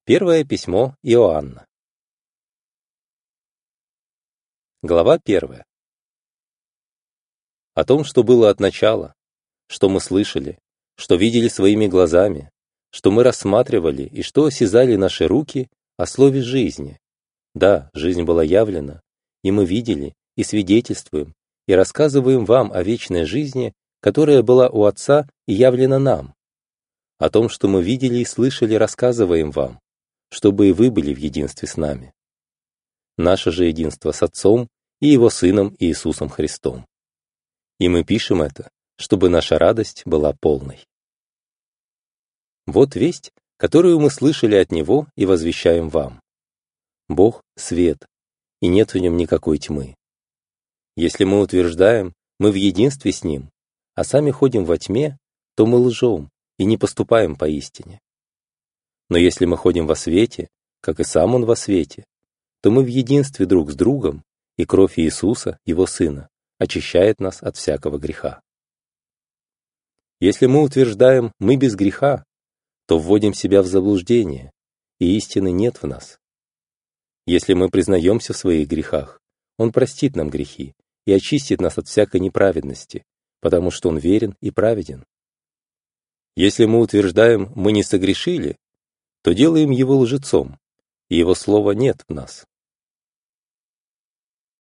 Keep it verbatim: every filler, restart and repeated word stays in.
Первое письмо Иоанна. Глава первая. О том, что было от начала, что мы слышали, что видели своими глазами, что мы рассматривали и что осязали наши руки о слове жизни. Да, жизнь была явлена, и мы видели, и свидетельствуем, и рассказываем вам о вечной жизни, которая была у Отца и явлена нам. О том, что мы видели и слышали, рассказываем вам, чтобы и вы были в единстве с нами. Наше же единство с Отцом и Его Сыном Иисусом Христом. И мы пишем это, чтобы наша радость была полной. Вот весть, которую мы слышали от Него и возвещаем вам. Бог — свет, и нет в нем никакой тьмы. Если мы утверждаем, мы в единстве с Ним, а сами ходим во тьме, то мы лжем и не поступаем поистине. Но если мы ходим во свете, как и сам Он во свете, то мы в единстве друг с другом, и кровь Иисуса, Его Сына, очищает нас от всякого греха. Если мы утверждаем «мы без греха», то вводим себя в заблуждение, и истины нет в нас. Если мы признаемся в своих грехах, Он простит нам грехи и очистит нас от всякой неправедности, потому что Он верен и праведен. Если мы утверждаем «мы не согрешили», то делаем Его лжецом, и Его слова нет в нас.